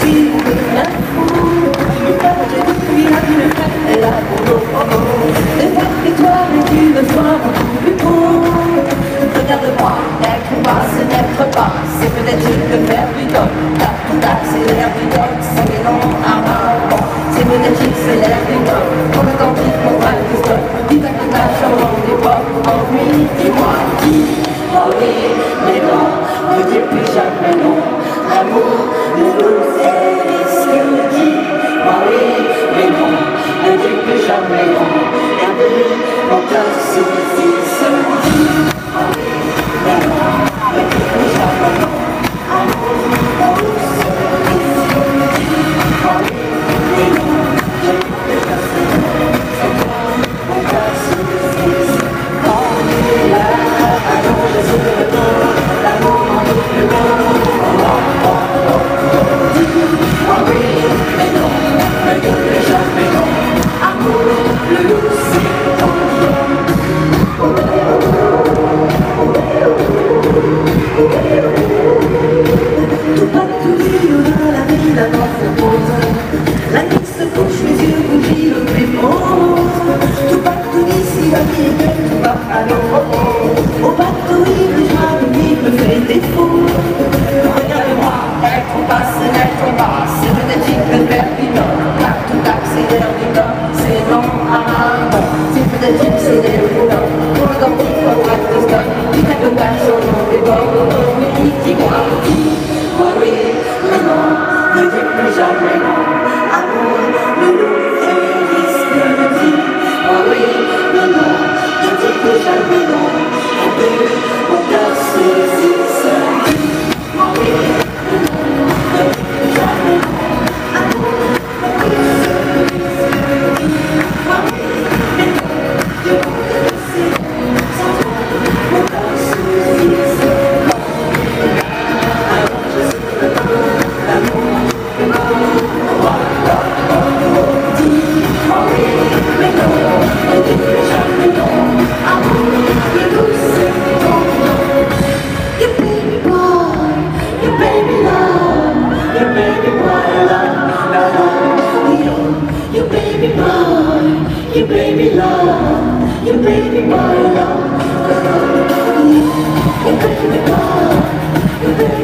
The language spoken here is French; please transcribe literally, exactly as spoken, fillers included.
Regarde-moi, n'être pas, c'est n'être pas, c'est peut-être je peux faire du top. Tac, tac, c'est l'air du top, c'est mes noms à main. C'est peut-être c'est l'air du top, on attend vite pour faire du stop. Dis tac, tac, changeant des pop, ennui, dis-moi qui. Oh oui, mais non, ne dis plus jamais non. L'amour ne nous est que dit. Oh oui, mais non, ne dis plus jamais non. Bienvenue, mon cœur souci se dit. La nuit se couche, mes yeux rougis, le prémose. Tout partout ici, la vie est tout va à l'eau. Au bateau, il il me fait défaut. Regarde-moi, être passe, être pas, c'est peut-être qu'il peut faire du nord. Tac, tout tac, c'est l'air du nord, c'est non à un bon. C'est peut-être qu'il c'est l'air du nord. Pour le temps, il faut pas de stock. Il fait le bain sur le des bords. Oui, dis-moi, dis, moi oui, mais non, ne dis plus jamais non. You baby love, you baby boy love, you baby boy, you baby